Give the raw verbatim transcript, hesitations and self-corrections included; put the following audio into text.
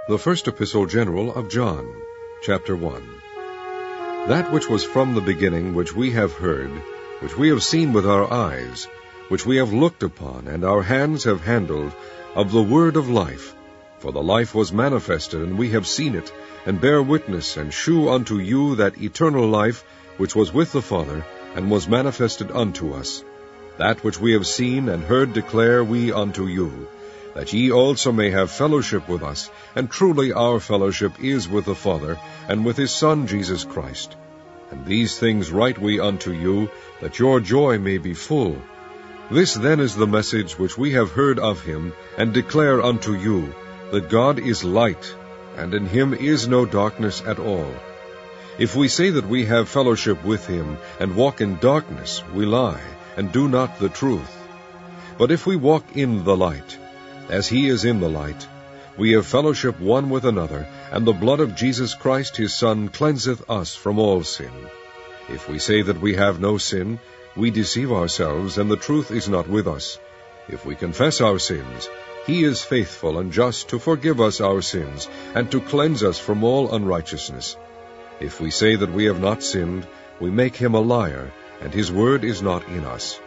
The First Epistle General of John, Chapter one. That which was from the beginning, which we have heard, which we have seen with our eyes, which we have looked upon, and our hands have handled, of the word of life. For the life was manifested, and we have seen it, and bear witness, and shew unto you that eternal life, which was with the Father, and was manifested unto us. That which we have seen and heard declare we unto you, that ye also may have fellowship with us, and truly our fellowship is with the Father, and with his Son Jesus Christ. And these things write we unto you, that your joy may be full. This then is the message which we have heard of him, and declare unto you, that God is light, and in him is no darkness at all. If we say that we have fellowship with him, and walk in darkness, we lie, and do not the truth. But if we walk in the light, as he is in the light, we have fellowship one with another, and the blood of Jesus Christ his Son cleanseth us from all sin. If we say that we have no sin, we deceive ourselves, and the truth is not with us. If we confess our sins, he is faithful and just to forgive us our sins, and to cleanse us from all unrighteousness. If we say that we have not sinned, we make him a liar, and his word is not in us.